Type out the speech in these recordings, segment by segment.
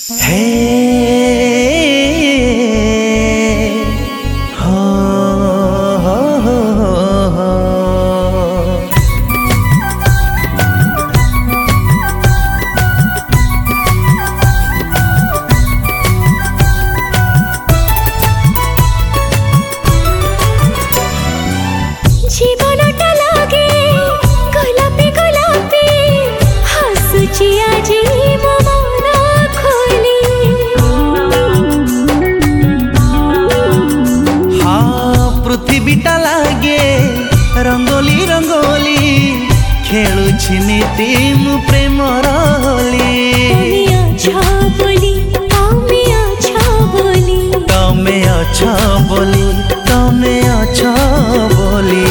हे हो जीवनटा लागे गोलापी गोलापी हसुची आजी मो मन खोली। हाँ पृथ्वीटा लागे रंगोली रंगोली खेलुछि नीति मु प्रेमर होली। तमे अच्छा बोली तमे अच्छा बोली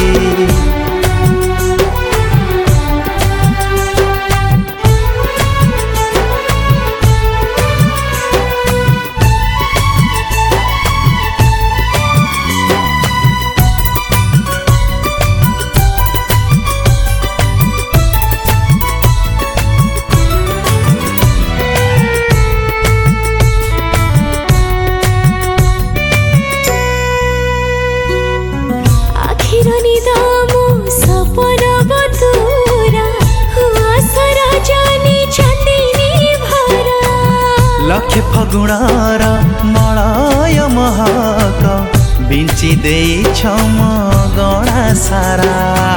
लखे फगुणार मलय महक बिंची दे छम गणा सारा।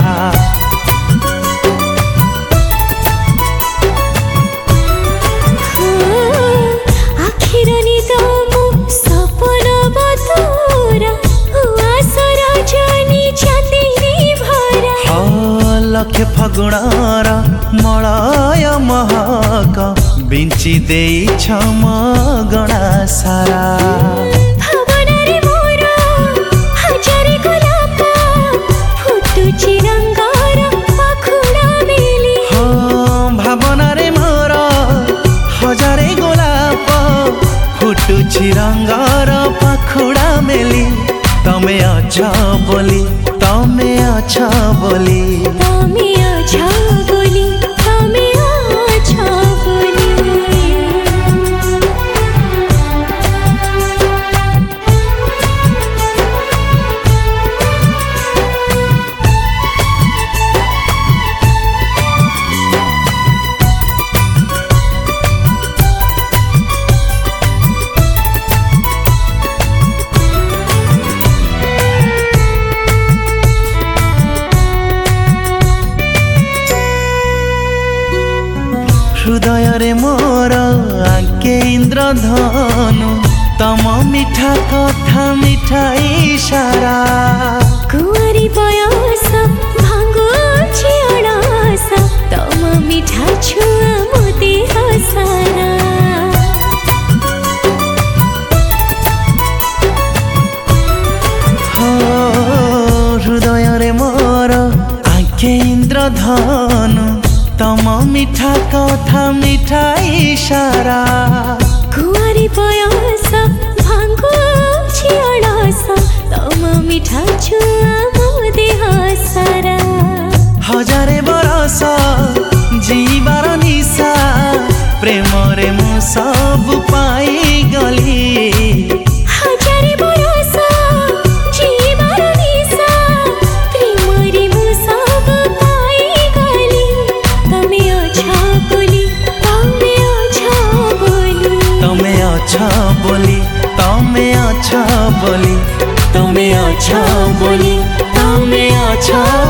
आखिर निदम सपन बतूरा आसरा जानी चांदनी भरा। लखे फगुणार मलय महक बिंची दे छम गणा सारा। भावनारे मोर हजारे गोलाप फुटुची रंगार पाखुड़ा मेली। भावनारे मोर हजारे गोलाप फुटुची रंगार पाखुड़ा मेली। तमे अच्छा बोली तमे अच्छा बोली तमे अच्छा बोली तमे अच्छा बोली। हृदय रे मोर आंके इंद्रधनु तम मिठा कथा मिठा इशारा। कुंवारी बयस भांगुछि अड़स तम मिठा छुआ मोते हसारा। हृदय रे मोर आंके इंद्रधनु तम मिठा कथा मिठा इशारा। कुंवारी बयस भांगुछि अड़स तम मिठा छुआ मोते हसारा। हजारे बरस जीवार निशा प्रेम रे मु सब पाई गली। हजारे बरस जीवार निशा प्रेम रे मु सब पाई गली। तमे अच्छा बोली तमे अच्छा बोली तमे अच्छा बोली तमे अच्छा बोली तमे अच्छा बोली तमे अच्छा